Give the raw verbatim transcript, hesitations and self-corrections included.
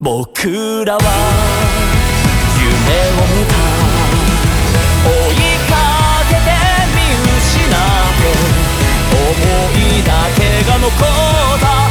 僕らは夢を見た、追いかけて見失って思いだけが残った